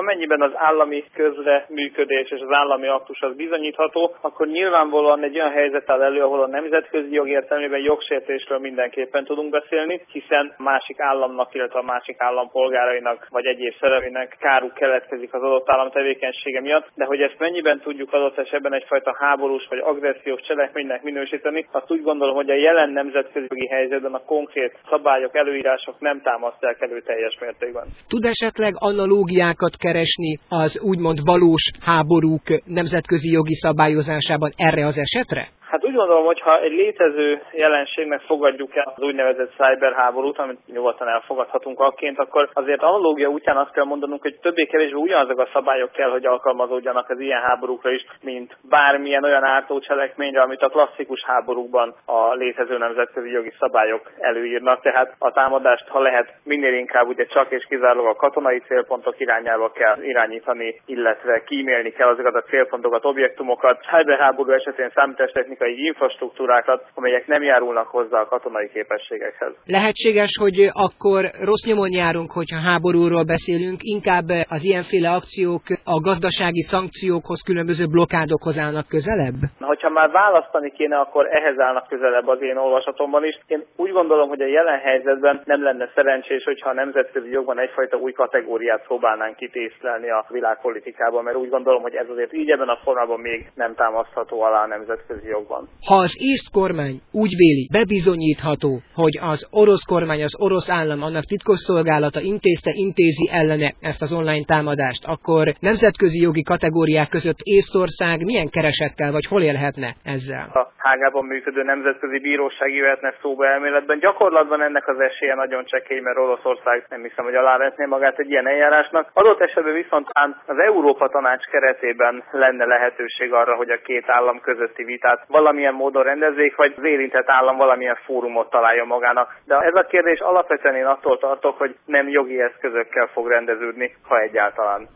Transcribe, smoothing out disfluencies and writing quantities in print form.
amennyiben az állami közreműködés és az állami aktus az bizonyítható, akkor nyilvánvalóan egy olyan helyzet áll elő, ahol a nemzetközi jog értelmében jogsértésről mindenképpen tudunk beszélni, hiszen a másik államnak, illetve a másik állam polgárainak vagy egyéb szereplőinek káruk keletkezik az adott állam tevékenysége miatt, de hogy ezt mennyiben tudjuk adott esetben egyfajta háborús vagy agressziós cselekménynek minősíteni, azt úgy gondolom, hogy a jelen nemzetközi jogi helyzetben a konkrét szabályok, előírások nem támasztják elő teljes mértékben. Tud esetleg analógiákat keresni az úgymond valós háborúk nemzetközi jogi szabályozásában erre az esetre? Hát úgy gondolom, hogy ha egy létező jelenségnek fogadjuk el az úgynevezett cyberháborút, amit nyugodtan elfogadhatunk akként, akkor azért analógia útján azt kell mondanunk, hogy többé-kevésbé ugyanazok a szabályok kell, hogy alkalmazódjanak az ilyen háborúkra is, mint bármilyen olyan ártócselekményre, amit a klasszikus háborúkban a létező nemzetközi jogi szabályok előírnak. Tehát a támadást, ha lehet, minél inkább ugye csak és kizárólag a katonai célpontok irányába kell irányítani, illetve kímélni kell azokat a célpontokat, objektumokat. Cyberháború esetén számítástechnikai infrastruktúrákat, amelyek nem járulnak hozzá a katonai képességekhez. Lehetséges, hogy akkor rossz nyomon járunk, hogyha háborúról beszélünk, inkább az ilyenféle akciók a gazdasági szankciókhoz, különböző blokkádokhoz állnak közelebb? Hogyha már választani kéne, akkor ehhez állnak közelebb az én olvasatomban is. Én úgy gondolom, hogy a jelen helyzetben nem lenne szerencsés, hogyha a nemzetközi jogban egyfajta új kategóriát próbálnánk kitészlelni a világpolitikában, mert úgy gondolom, hogy ez azért így ebben a formában még nem támasztható alá a nemzetközi jogban. Ha az észt kormány úgy véli, bebizonyítható, hogy az orosz kormány, az orosz állam, annak titkosszolgálata intézi ellene ezt az online támadást, akkor nemzetközi jogi kategóriák között Észtország milyen keresettel vagy hol élhetne ezzel? A Hágában működő nemzetközi bíróság jöhetne szóba elméletben. Gyakorlatban ennek az esélye nagyon csekély, mert Oroszország nem hiszem, hogy alávetné magát egy ilyen eljárásnak. Adott esetben viszont az Európa Tanács keretében lenne lehetőség arra, hogy a két állam közötti vitát valamilyen módon rendezzék, vagy az érintett állam valamilyen fórumot találja magának. De ez a kérdés alapvetően én attól tartok, hogy nem jogi eszközökkel fog rendeződni, ha egyáltalán.